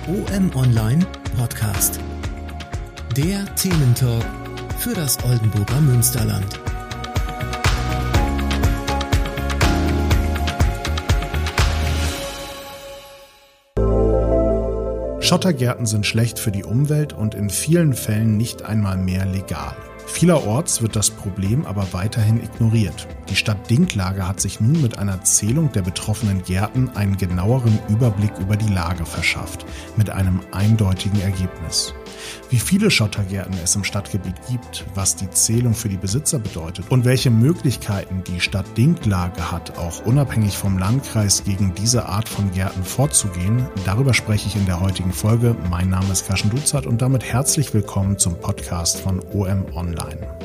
OM Online Podcast. Der Thementalk für das Oldenburger Münsterland. Schottergärten sind schlecht für die Umwelt und in vielen Fällen nicht einmal mehr legal. Vielerorts wird das Problem aber weiterhin ignoriert. Die Stadt Dinklage hat sich nun mit einer Zählung der betroffenen Gärten einen genaueren Überblick über die Lage verschafft, mit einem eindeutigen Ergebnis. Wie viele Schottergärten es im Stadtgebiet gibt, was die Zählung für die Besitzer bedeutet und welche Möglichkeiten die Stadt Dinklage hat, auch unabhängig vom Landkreis gegen diese Art von Gärten vorzugehen, darüber spreche ich in der heutigen Folge. Mein Name ist Kaschen Duzat und damit herzlich willkommen zum Podcast von OM Online.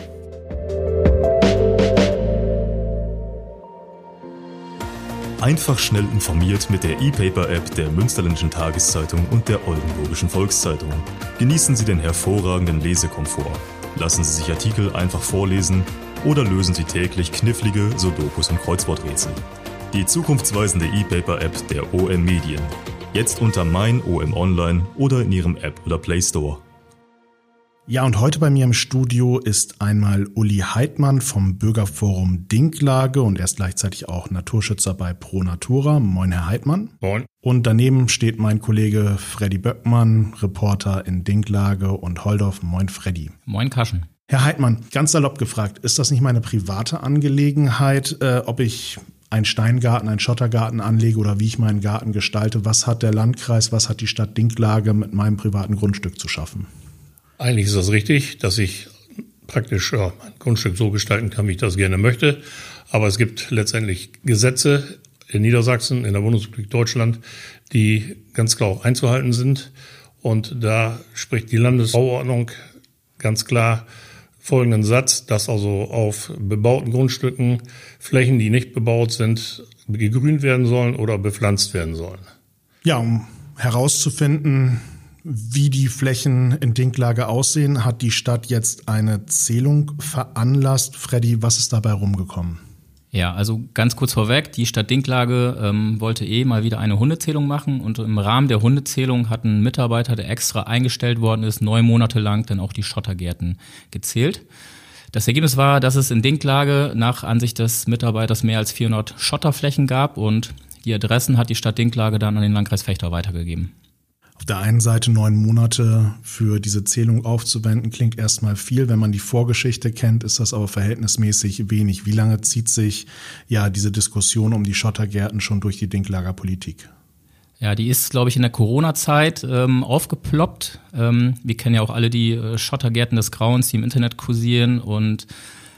Einfach schnell informiert mit der E-Paper-App der Münsterländischen Tageszeitung und der Oldenburgischen Volkszeitung. Genießen Sie den hervorragenden Lesekomfort. Lassen Sie sich Artikel einfach vorlesen oder lösen Sie täglich knifflige Sudokus und Kreuzworträtsel. Die zukunftsweisende E-Paper-App der OM Medien. Jetzt unter Mein OM Online oder in Ihrem App oder Play Store. Ja, und heute bei mir im Studio ist einmal Uli Heidmann vom Bürgerforum Dinklage und er ist gleichzeitig auch Naturschützer bei Pro Natura. Moin, Herr Heidmann. Moin. Und daneben steht mein Kollege Freddy Böckmann, Reporter in Dinklage und Holdorf. Moin, Freddy. Moin, Kaschen. Herr Heidmann, ganz salopp gefragt, ist das nicht meine private Angelegenheit, ob ich einen Steingarten, einen Schottergarten anlege oder wie ich meinen Garten gestalte? Was hat der Landkreis, was hat die Stadt Dinklage mit meinem privaten Grundstück zu schaffen? Eigentlich ist das richtig, dass ich praktisch mein Grundstück so gestalten kann, wie ich das gerne möchte. Aber es gibt letztendlich Gesetze in Niedersachsen, in der Bundesrepublik Deutschland, die ganz klar auch einzuhalten sind. Und da spricht die Landesbauordnung ganz klar folgenden Satz, dass also auf bebauten Grundstücken Flächen, die nicht bebaut sind, gegrünt werden sollen oder bepflanzt werden sollen. Ja, um herauszufinden, wie die Flächen in Dinklage aussehen, hat die Stadt jetzt eine Zählung veranlasst. Freddy, was ist dabei rumgekommen? Ja, also ganz kurz vorweg, die Stadt Dinklage wollte mal wieder eine Hundezählung machen und im Rahmen der Hundezählung hat ein Mitarbeiter, der extra eingestellt worden ist, 9 Monate lang dann auch die Schottergärten gezählt. Das Ergebnis war, dass es in Dinklage nach Ansicht des Mitarbeiters mehr als 400 Schotterflächen gab und die Adressen hat die Stadt Dinklage dann an den Landkreis Vechta weitergegeben. Auf der einen Seite 9 Monate für diese Zählung aufzuwenden, klingt erstmal viel. Wenn man die Vorgeschichte kennt, ist das aber verhältnismäßig wenig. Wie lange zieht sich diese Diskussion um die Schottergärten schon durch die Dinklager Politik? Ja, die ist, glaube ich, in der Corona-Zeit aufgeploppt. Wir kennen ja auch alle die Schottergärten des Grauens, die im Internet kursieren und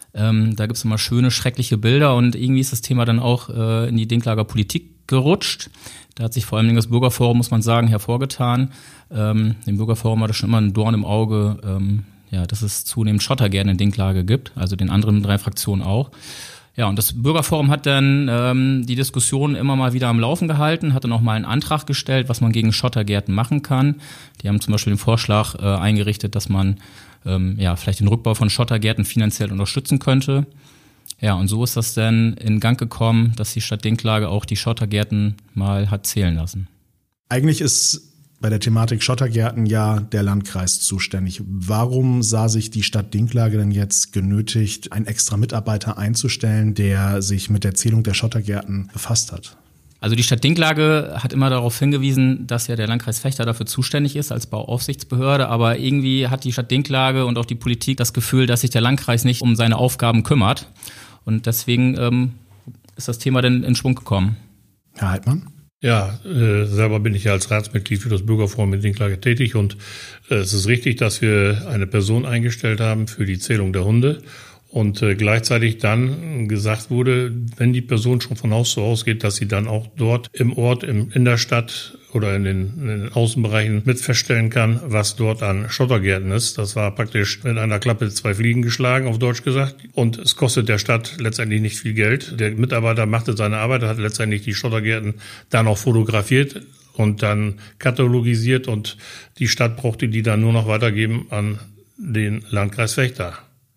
da gibt's immer schöne, schreckliche Bilder und irgendwie ist das Thema dann auch in die Dinklager Politik gerutscht. Da hat sich vor allem das Bürgerforum, muss man sagen, hervorgetan. Dem Bürgerforum war das schon immer ein Dorn im Auge, dass es zunehmend Schottergärten in Dinklage gibt, also den anderen 3 Fraktionen auch. Ja, und das Bürgerforum hat dann die Diskussion immer mal wieder am Laufen gehalten, hat dann auch mal einen Antrag gestellt, was man gegen Schottergärten machen kann. Die haben zum Beispiel den Vorschlag eingerichtet, dass man vielleicht den Rückbau von Schottergärten finanziell unterstützen könnte. Ja, und so ist das dann in Gang gekommen, dass die Stadt Dinklage auch die Schottergärten mal hat zählen lassen. Eigentlich ist bei der Thematik Schottergärten ja der Landkreis zuständig. Warum sah sich die Stadt Dinklage denn jetzt genötigt, einen extra Mitarbeiter einzustellen, der sich mit der Zählung der Schottergärten befasst hat? Also die Stadt Dinklage hat immer darauf hingewiesen, dass ja der Landkreis Vechta dafür zuständig ist als Bauaufsichtsbehörde, aber irgendwie hat die Stadt Dinklage und auch die Politik das Gefühl, dass sich der Landkreis nicht um seine Aufgaben kümmert. Und deswegen ist das Thema dann in Schwung gekommen. Herr Heidmann? Ja, selber bin ich ja als Ratsmitglied für das Bürgerforum in Dinklage tätig und es ist richtig, dass wir eine Person eingestellt haben für die Zählung der Hunde und gleichzeitig dann gesagt wurde, wenn die Person schon von Haus zu Haus geht, dass sie dann auch dort im Ort, in der Stadt oder in den Außenbereichen mit feststellen kann, was dort an Schottergärten ist. Das war praktisch mit einer Klappe 2 Fliegen geschlagen, auf Deutsch gesagt. Und es kostet der Stadt letztendlich nicht viel Geld. Der Mitarbeiter machte seine Arbeit, hat letztendlich die Schottergärten dann auch fotografiert und dann katalogisiert und die Stadt brauchte die dann nur noch weitergeben an den Landkreis Vechta.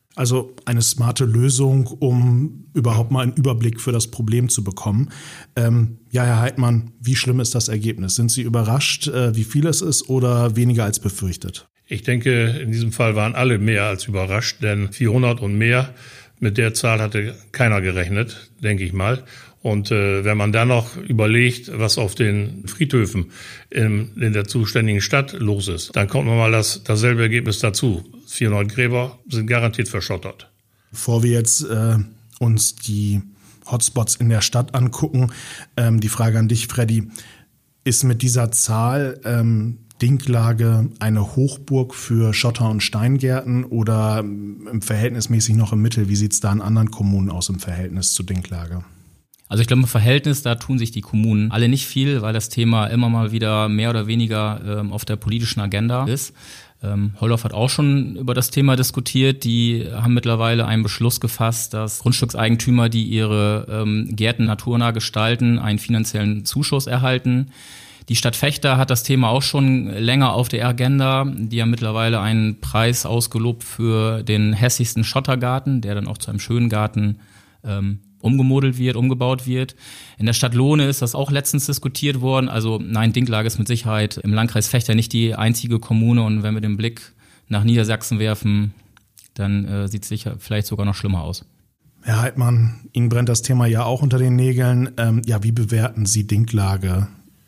Also eine smarte Lösung, um überhaupt mal einen Überblick für das Problem zu bekommen. Ja, Herr Heidmann, wie schlimm ist das Ergebnis? Sind Sie überrascht, wie viel es ist oder weniger als befürchtet? Ich denke, in diesem Fall waren alle mehr als überrascht, denn 400 und mehr, mit der Zahl hatte keiner gerechnet, denke ich mal. Und wenn man dann noch überlegt, was auf den Friedhöfen in der zuständigen Stadt los ist, dann kommt nochmal dasselbe Ergebnis dazu. 400 Gräber sind garantiert verschottert. Bevor wir jetzt uns die Hotspots in der Stadt angucken, die Frage an dich, Freddy, ist mit dieser Zahl Dinklage eine Hochburg für Schotter- und Steingärten oder verhältnismäßig noch im Mittel? Wie sieht es da in anderen Kommunen aus im Verhältnis zu Dinklage? Also ich glaube, im Verhältnis, da tun sich die Kommunen alle nicht viel, weil das Thema immer mal wieder mehr oder weniger auf der politischen Agenda ist. Holdorf hat auch schon über das Thema diskutiert. Die haben mittlerweile einen Beschluss gefasst, dass Grundstückseigentümer, die ihre Gärten naturnah gestalten, einen finanziellen Zuschuss erhalten. Die Stadt Vechta hat das Thema auch schon länger auf der Agenda. Die haben mittlerweile einen Preis ausgelobt für den hässlichsten Schottergarten, der dann auch zu einem schönen Garten umgebaut wird. In der Stadt Lohne ist das auch letztens diskutiert worden. Also nein, Dinklage ist mit Sicherheit im Landkreis Vechta nicht die einzige Kommune. Und wenn wir den Blick nach Niedersachsen werfen, dann sieht es sicher vielleicht sogar noch schlimmer aus. Herr Heidmann, Ihnen brennt das Thema ja auch unter den Nägeln. Wie bewerten Sie Dinklage?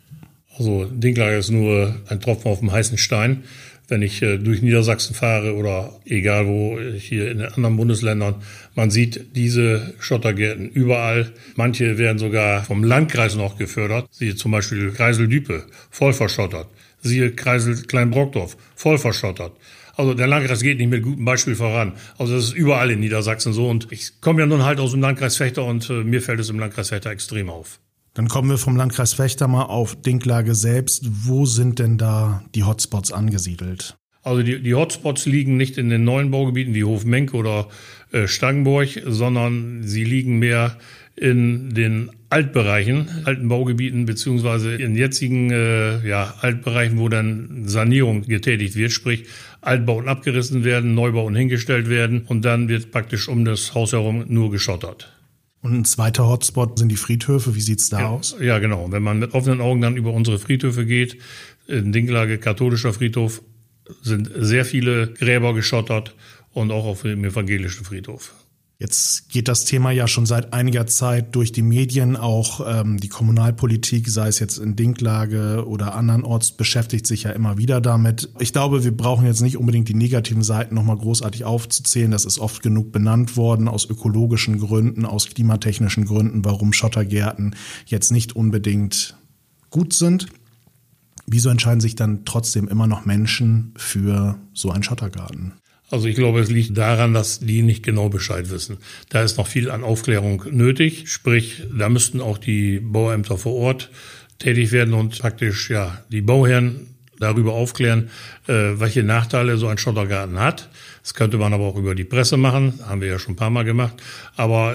Also Dinklage ist nur ein Tropfen auf dem heißen Stein. Wenn ich durch Niedersachsen fahre oder egal wo, hier in den anderen Bundesländern, man sieht diese Schottergärten überall. Manche werden sogar vom Landkreis noch gefördert. Siehe zum Beispiel Kreisel-Düpe, voll verschottert. Siehe Kreisel Kleinbrockdorf, voll verschottert. Also der Landkreis geht nicht mit gutem Beispiel voran. Also das ist überall in Niedersachsen so. Und ich komme ja nun halt aus dem Landkreis Vechta und mir fällt es im Landkreis Vechta extrem auf. Dann kommen wir vom Landkreis Vechta mal auf Dinklage selbst. Wo sind denn da die Hotspots angesiedelt? Also die Hotspots liegen nicht in den neuen Baugebieten wie Hofmenk oder Stangenburg, sondern sie liegen mehr in den Altbereichen, alten Baugebieten beziehungsweise in jetzigen Altbereichen, wo dann Sanierung getätigt wird, sprich Altbauten abgerissen werden, Neubauten hingestellt werden und dann wird praktisch um das Haus herum nur geschottert. Und ein zweiter Hotspot sind die Friedhöfe. Wie sieht's da aus? Ja, genau. Wenn man mit offenen Augen dann über unsere Friedhöfe geht, in Dinklage katholischer Friedhof, sind sehr viele Gräber geschottert und auch auf dem evangelischen Friedhof. Jetzt geht das Thema ja schon seit einiger Zeit durch die Medien, auch die Kommunalpolitik, sei es jetzt in Dinklage oder andernorts, beschäftigt sich ja immer wieder damit. Ich glaube, wir brauchen jetzt nicht unbedingt die negativen Seiten nochmal großartig aufzuzählen. Das ist oft genug benannt worden, aus ökologischen Gründen, aus klimatechnischen Gründen, warum Schottergärten jetzt nicht unbedingt gut sind. Wieso entscheiden sich dann trotzdem immer noch Menschen für so einen Schottergarten? Also ich glaube, es liegt daran, dass die nicht genau Bescheid wissen. Da ist noch viel an Aufklärung nötig. Sprich, da müssten auch die Bauämter vor Ort tätig werden und praktisch die Bauherren darüber aufklären, welche Nachteile so ein Schottergarten hat. Das könnte man aber auch über die Presse machen, haben wir ja schon ein paar Mal gemacht. Aber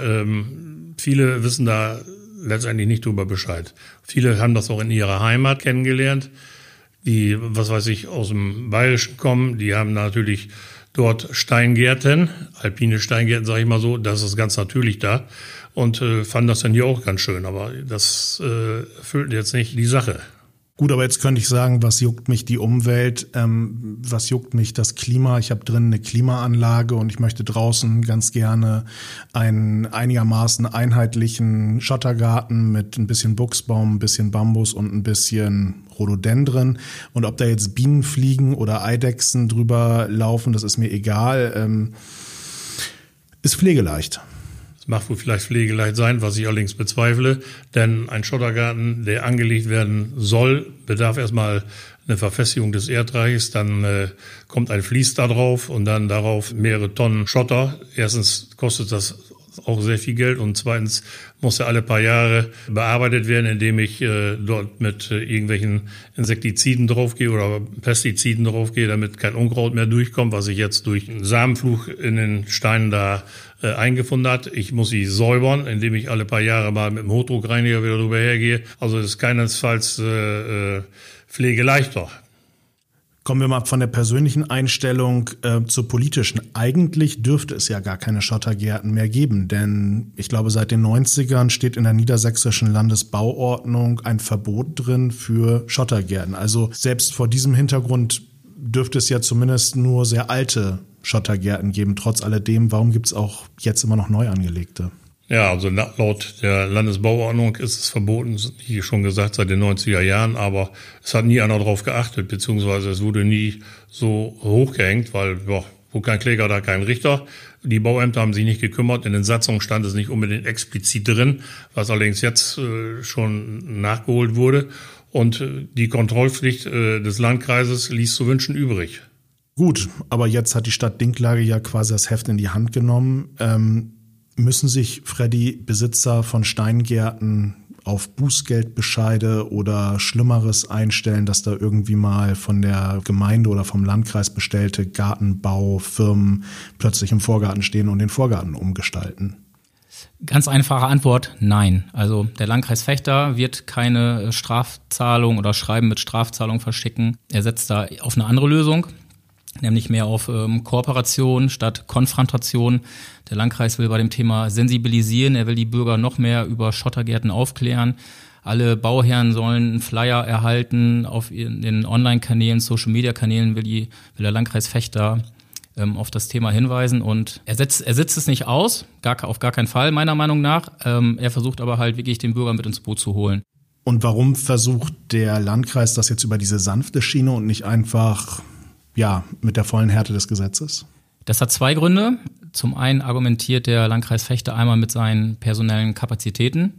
viele wissen da letztendlich nicht drüber Bescheid. Viele haben das auch in ihrer Heimat kennengelernt, die, aus dem Bayerischen kommen, die haben natürlich dort Steingärten, alpine Steingärten, sage ich mal so, das ist ganz natürlich da und fanden das dann hier auch ganz schön, aber das erfüllt jetzt nicht die Sache. Gut, aber jetzt könnte ich sagen, was juckt mich die Umwelt, was juckt mich das Klima? Ich habe drin eine Klimaanlage und ich möchte draußen ganz gerne einen einigermaßen einheitlichen Schottergarten mit ein bisschen Buchsbaum, ein bisschen Bambus und ein bisschen Rhododendren. Und ob da jetzt Bienen fliegen oder Eidechsen drüber laufen, das ist mir egal. Ist pflegeleicht. Mag wohl vielleicht pflegeleicht sein, was ich allerdings bezweifle, denn ein Schottergarten, der angelegt werden soll, bedarf erstmal eine Verfestigung des Erdreichs, dann kommt ein Vlies da drauf und dann darauf mehrere Tonnen Schotter. Erstens kostet das auch sehr viel Geld und zweitens muss er alle paar Jahre bearbeitet werden, indem ich dort mit irgendwelchen Insektiziden draufgehe oder Pestiziden draufgehe, damit kein Unkraut mehr durchkommt, was sich jetzt durch einen Samenfluch in den Steinen da eingefunden hat. Ich muss sie säubern, indem ich alle paar Jahre mal mit dem Hochdruckreiniger wieder drüber hergehe. Also das ist keinesfalls pflegeleichter. Kommen wir mal von der persönlichen Einstellung zur politischen. Eigentlich dürfte es ja gar keine Schottergärten mehr geben, denn ich glaube, seit den 90ern steht in der niedersächsischen Landesbauordnung ein Verbot drin für Schottergärten. Also selbst vor diesem Hintergrund dürfte es ja zumindest nur sehr alte Schottergärten geben. Trotz alledem, warum gibt es auch jetzt immer noch neu angelegte? Ja, also laut der Landesbauordnung ist es verboten, wie schon gesagt, seit den 90er Jahren, aber es hat nie einer darauf geachtet, beziehungsweise es wurde nie so hochgehängt, weil wo kein Kläger, da kein Richter. Die Bauämter haben sich nicht gekümmert, in den Satzungen stand es nicht unbedingt explizit drin, was allerdings jetzt schon nachgeholt wurde. Und die Kontrollpflicht des Landkreises ließ zu wünschen übrig. Gut, aber jetzt hat die Stadt Dinklage ja quasi das Heft in die Hand genommen. Müssen sich, Freddy, Besitzer von Steingärten auf Bußgeldbescheide oder Schlimmeres einstellen, dass da irgendwie mal von der Gemeinde oder vom Landkreis bestellte Gartenbaufirmen plötzlich im Vorgarten stehen und den Vorgarten umgestalten? Ganz einfache Antwort, nein. Also der Landkreis Vechta wird keine Strafzahlung oder Schreiben mit Strafzahlung verschicken. Er setzt da auf eine andere Lösung, nämlich mehr auf Kooperation statt Konfrontation. Der Landkreis will bei dem Thema sensibilisieren, er will die Bürger noch mehr über Schottergärten aufklären. Alle Bauherren sollen einen Flyer erhalten auf den Online-Kanälen, Social-Media-Kanälen will der Landkreis Vechta auf das Thema hinweisen und er setzt es nicht aus, auf gar keinen Fall meiner Meinung nach. Er versucht aber halt wirklich den Bürger mit ins Boot zu holen. Und warum versucht der Landkreis das jetzt über diese sanfte Schiene und nicht einfach mit der vollen Härte des Gesetzes? Das hat zwei Gründe. Zum einen argumentiert der Landkreis Vechta einmal mit seinen personellen Kapazitäten.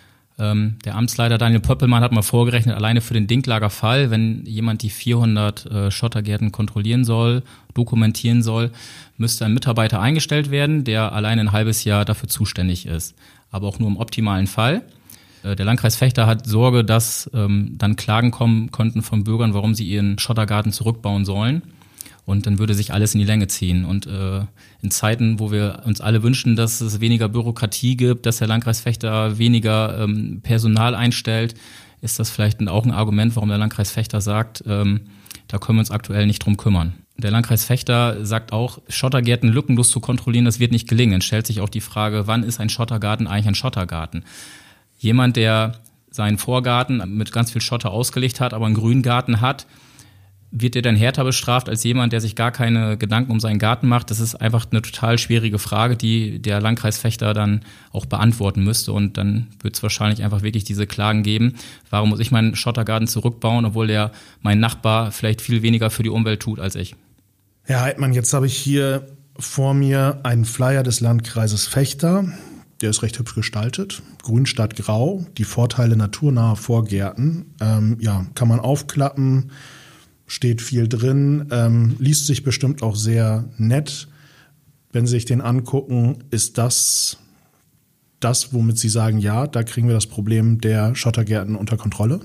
Der Amtsleiter Daniel Pöppelmann hat mal vorgerechnet, alleine für den Dinklager Fall, wenn jemand die 400 Schottergärten kontrollieren soll, dokumentieren soll, müsste ein Mitarbeiter eingestellt werden, der alleine ein halbes Jahr dafür zuständig ist. Aber auch nur im optimalen Fall. Der Landkreis Vechta hat Sorge, dass dann Klagen kommen konnten von Bürgern, warum sie ihren Schottergarten zurückbauen sollen. Und dann würde sich alles in die Länge ziehen. Und in Zeiten, wo wir uns alle wünschen, dass es weniger Bürokratie gibt, dass der Landkreis Vechta weniger Personal einstellt, ist das vielleicht auch ein Argument, warum der Landkreis Vechta sagt, da können wir uns aktuell nicht drum kümmern. Der Landkreis Vechta sagt auch, Schottergärten lückenlos zu kontrollieren, das wird nicht gelingen. Dann stellt sich auch die Frage, wann ist ein Schottergarten eigentlich ein Schottergarten? Jemand, der seinen Vorgarten mit ganz viel Schotter ausgelegt hat, aber einen Grüngarten hat, wird der dann härter bestraft als jemand, der sich gar keine Gedanken um seinen Garten macht? Das ist einfach eine total schwierige Frage, die der Landkreis Vechta dann auch beantworten müsste. Und dann wird es wahrscheinlich einfach wirklich diese Klagen geben. Warum muss ich meinen Schottergarten zurückbauen, obwohl mein Nachbar vielleicht viel weniger für die Umwelt tut als ich? Herr Heidmann, jetzt habe ich hier vor mir einen Flyer des Landkreises Vechta. Der ist recht hübsch gestaltet. Grün statt Grau. Die Vorteile naturnaher Vorgärten. Kann man aufklappen. Steht viel drin, liest sich bestimmt auch sehr nett. Wenn Sie sich den angucken, ist das, womit Sie sagen, ja, da kriegen wir das Problem der Schottergärten unter Kontrolle?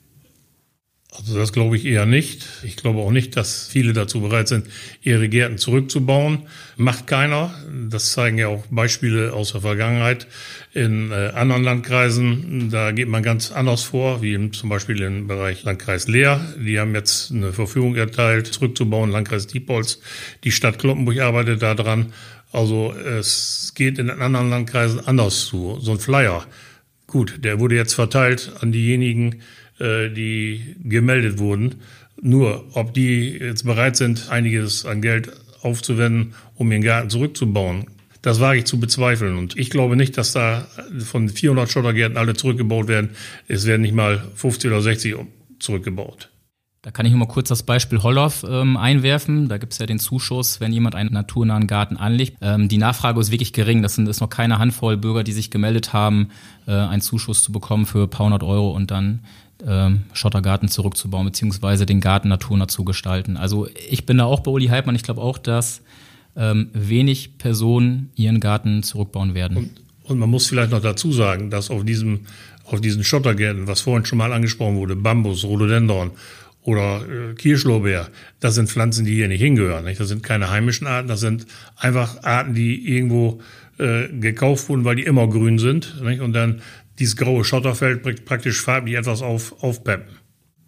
Also das glaube ich eher nicht. Ich glaube auch nicht, dass viele dazu bereit sind, ihre Gärten zurückzubauen. Macht keiner. Das zeigen ja auch Beispiele aus der Vergangenheit. In anderen Landkreisen, da geht man ganz anders vor, wie zum Beispiel im Bereich Landkreis Leer. Die haben jetzt eine Verfügung erteilt, zurückzubauen, Landkreis Diepholz. Die Stadt Cloppenburg arbeitet da dran. Also es geht in den anderen Landkreisen anders zu. So ein Flyer, gut, der wurde jetzt verteilt an diejenigen, die gemeldet wurden. Nur, ob die jetzt bereit sind, einiges an Geld aufzuwenden, um ihren Garten zurückzubauen, das wage ich zu bezweifeln. Und ich glaube nicht, dass da von 400 Schottergärten alle zurückgebaut werden. Es werden nicht mal 50 oder 60 zurückgebaut. Da kann ich noch mal kurz das Beispiel Hollow einwerfen. Da gibt es ja den Zuschuss, wenn jemand einen naturnahen Garten anlegt. Die Nachfrage ist wirklich gering. Das ist noch keine Handvoll Bürger, die sich gemeldet haben, einen Zuschuss zu bekommen für ein paar hundert Euro und dann Schottergarten zurückzubauen, beziehungsweise den Garten naturnah zu gestalten. Also ich bin da auch bei Uli Heidmann. Ich glaube auch, dass wenig Personen ihren Garten zurückbauen werden. Und man muss vielleicht noch dazu sagen, dass auf diesen Schottergärten, was vorhin schon mal angesprochen wurde, Bambus, Rhododendron oder Kirschlorbeer, das sind Pflanzen, die hier nicht hingehören. Nicht? Das sind keine heimischen Arten, das sind einfach Arten, die irgendwo gekauft wurden, weil die immer grün sind. Nicht? Und dann dieses graue Schotterfeld praktisch farblich etwas aufpeppen.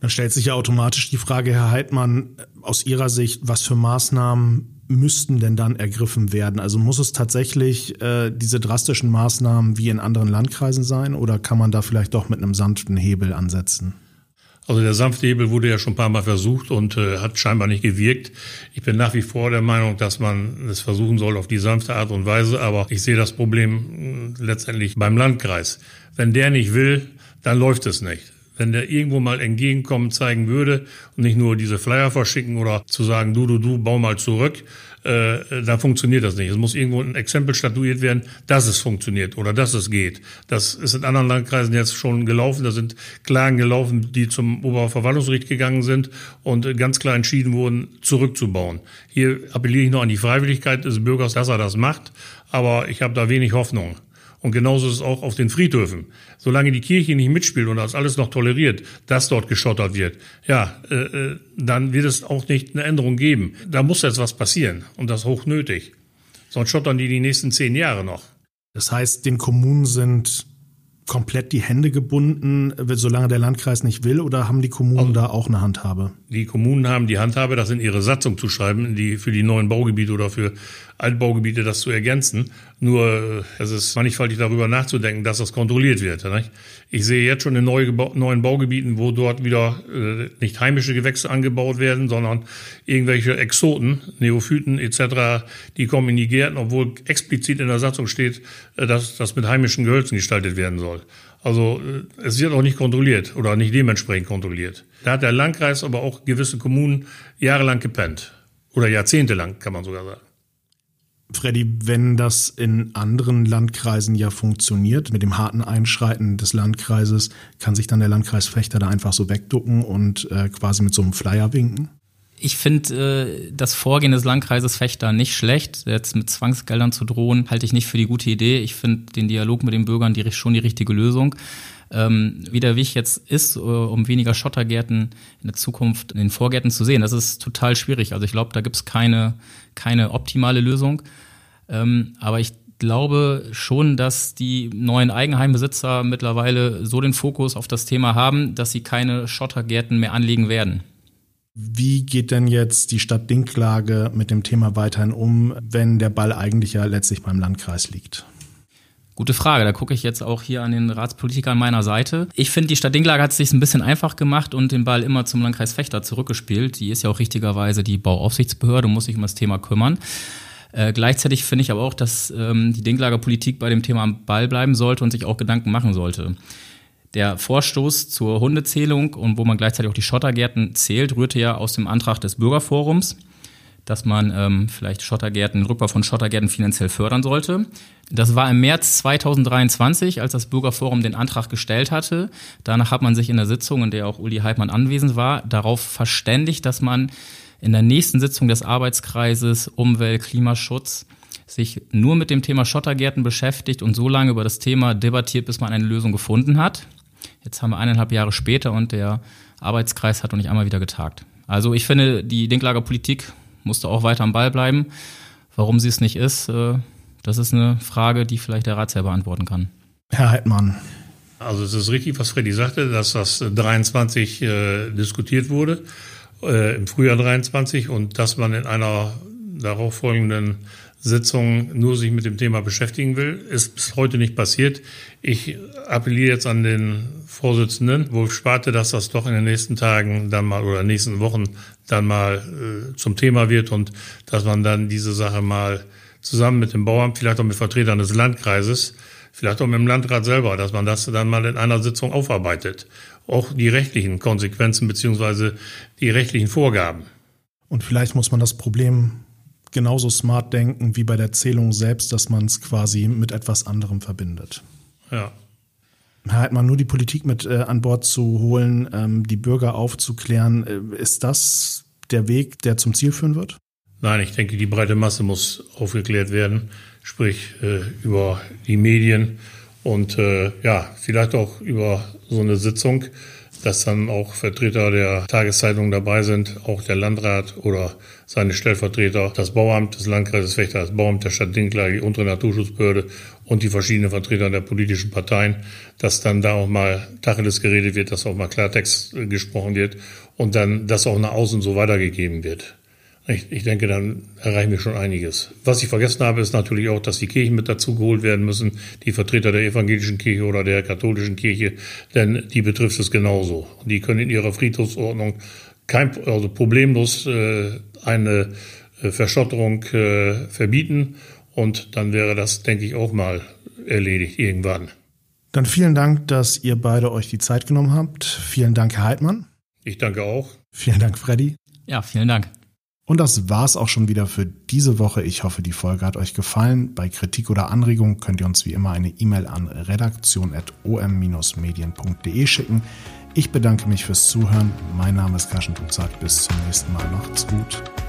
Dann stellt sich ja automatisch die Frage, Herr Heidmann, aus Ihrer Sicht, was für Maßnahmen müssten denn dann ergriffen werden? Also muss es tatsächlich diese drastischen Maßnahmen wie in anderen Landkreisen sein oder kann man da vielleicht doch mit einem sanften Hebel ansetzen? Also der sanfte Hebel wurde ja schon ein paar Mal versucht und hat scheinbar nicht gewirkt. Ich bin nach wie vor der Meinung, dass man es versuchen soll auf die sanfte Art und Weise, aber ich sehe das Problem letztendlich beim Landkreis. Wenn der nicht will, dann läuft es nicht. Wenn der irgendwo mal Entgegenkommen zeigen würde und nicht nur diese Flyer verschicken oder zu sagen, du, bau mal zurück, dann funktioniert das nicht. Es muss irgendwo ein Exempel statuiert werden, dass es funktioniert oder dass es geht. Das ist in anderen Landkreisen jetzt schon gelaufen. Da sind Klagen gelaufen, die zum Oberverwaltungsgericht gegangen sind und ganz klar entschieden wurden, zurückzubauen. Hier appelliere ich noch an die Freiwilligkeit des Bürgers, dass er das macht, aber ich habe da wenig Hoffnung. Und genauso ist es auch auf den Friedhöfen. Solange die Kirche nicht mitspielt und das alles noch toleriert, dass dort geschottert wird, dann wird es auch nicht eine Änderung geben. Da muss jetzt was passieren und das hochnötig. Sonst schottern die nächsten 10 Jahre noch. Das heißt, den Kommunen sind komplett die Hände gebunden, solange der Landkreis nicht will, oder haben die Kommunen da auch eine Handhabe? Die Kommunen haben die Handhabe, das in ihre Satzung zu schreiben, für die neuen Baugebiete oder für Altbaugebiete das zu ergänzen. Nur es ist mannigfaltig darüber nachzudenken, dass das kontrolliert wird. Nicht? Ich sehe jetzt schon in neuen Baugebieten, wo dort wieder nicht heimische Gewächse angebaut werden, sondern irgendwelche Exoten, Neophyten etc., die kommen in die Gärten, obwohl explizit in der Satzung steht, dass das mit heimischen Gehölzen gestaltet werden soll. Also es wird auch nicht kontrolliert oder nicht dementsprechend kontrolliert. Da hat der Landkreis, aber auch gewisse Kommunen jahrelang gepennt. Oder jahrzehntelang, kann man sogar sagen. Freddy, wenn das in anderen Landkreisen ja funktioniert, mit dem harten Einschreiten des Landkreises, kann sich dann der Landkreis Vechta da einfach so wegducken und quasi mit so einem Flyer winken? Ich finde das Vorgehen des Landkreises Vechta nicht schlecht. Jetzt mit Zwangsgeldern zu drohen, halte ich nicht für die gute Idee. Ich finde den Dialog mit den Bürgern schon die richtige Lösung. Wie der Weg jetzt ist, um weniger Schottergärten in der Zukunft in den Vorgärten zu sehen, das ist total schwierig. Also ich glaube, da gibt es keine optimale Lösung. Aber ich glaube schon, dass die neuen Eigenheimbesitzer mittlerweile so den Fokus auf das Thema haben, dass sie keine Schottergärten mehr anlegen werden. Wie geht denn jetzt die Stadt Dinklage mit dem Thema weiterhin um, wenn der Ball eigentlich ja letztlich beim Landkreis liegt? Gute Frage, da gucke ich jetzt auch hier an den Ratspolitiker an meiner Seite. Ich finde, die Stadt Dinklage hat es sich ein bisschen einfach gemacht und den Ball immer zum Landkreis Vechta zurückgespielt. Die ist ja auch richtigerweise die Bauaufsichtsbehörde und muss sich um das Thema kümmern. Gleichzeitig finde ich aber auch, dass die Dinklager Politik bei dem Thema am Ball bleiben sollte und sich auch Gedanken machen sollte. Der Vorstoß zur Hundezählung und wo man gleichzeitig auch die Schottergärten zählt, rührte ja aus dem Antrag des Bürgerforums, dass man vielleicht den Rückbau von Schottergärten finanziell fördern sollte. Das war im März 2023, als das Bürgerforum den Antrag gestellt hatte. Danach hat man sich in der Sitzung, in der auch Uli Heidmann anwesend war, darauf verständigt, dass man in der nächsten Sitzung des Arbeitskreises Umwelt, Klimaschutz sich nur mit dem Thema Schottergärten beschäftigt und so lange über das Thema debattiert, bis man eine Lösung gefunden hat. Jetzt haben wir 1,5 Jahre später und der Arbeitskreis hat noch nicht einmal wieder getagt. Also ich finde, die Dinklager Politik musste auch weiter am Ball bleiben. Warum sie es nicht ist, das ist eine Frage, die vielleicht der Ratsherr beantworten kann. Herr Heidmann. Also es ist richtig, was Freddy sagte, dass das 23 diskutiert wurde, im Frühjahr 23 und dass man in einer darauffolgenden Sitzung nur sich mit dem Thema beschäftigen will, ist bis heute nicht passiert. Ich appelliere jetzt an den Vorsitzenden, Wolf Spate, dass das doch in den nächsten Tagen dann mal oder nächsten Wochen dann mal zum Thema wird und dass man dann diese Sache mal zusammen mit dem Bauamt, vielleicht auch mit Vertretern des Landkreises, vielleicht auch mit dem Landrat selber, dass man das dann mal in einer Sitzung aufarbeitet. Auch die rechtlichen Konsequenzen beziehungsweise die rechtlichen Vorgaben. Und vielleicht muss man das Problem genauso smart denken wie bei der Zählung selbst, dass man es quasi mit etwas anderem verbindet. Ja. Herr Heidmann, nur die Politik mit an Bord zu holen, die Bürger aufzuklären, ist das der Weg, der zum Ziel führen wird? Nein, ich denke, die breite Masse muss aufgeklärt werden, sprich über die Medien und vielleicht auch über so eine Sitzung, dass dann auch Vertreter der Tageszeitung dabei sind, auch der Landrat oder seine Stellvertreter, das Bauamt des Landkreises Vechta, das Bauamt der Stadt Dinklage, die untere Naturschutzbehörde und die verschiedenen Vertreter der politischen Parteien, dass dann da auch mal Tacheles geredet wird, dass auch mal Klartext gesprochen wird und dann das auch nach außen so weitergegeben wird. Ich denke, dann erreichen wir schon einiges. Was ich vergessen habe, ist natürlich auch, dass die Kirchen mit dazu geholt werden müssen, die Vertreter der evangelischen Kirche oder der katholischen Kirche, denn die betrifft es genauso. Die können in ihrer Friedhofsordnung problemlos eine Verschotterung verbieten und dann wäre das, denke ich, auch mal erledigt irgendwann. Dann vielen Dank, dass ihr beide euch die Zeit genommen habt. Vielen Dank, Herr Heidmann. Ich danke auch. Vielen Dank, Freddy. Ja, vielen Dank. Und das war's auch schon wieder für diese Woche. Ich hoffe, die Folge hat euch gefallen. Bei Kritik oder Anregung könnt ihr uns wie immer eine E-Mail an redaktion@om-medien.de schicken. Ich bedanke mich fürs Zuhören. Mein Name ist Kaschen Tuck. Bis zum nächsten Mal. Macht's gut.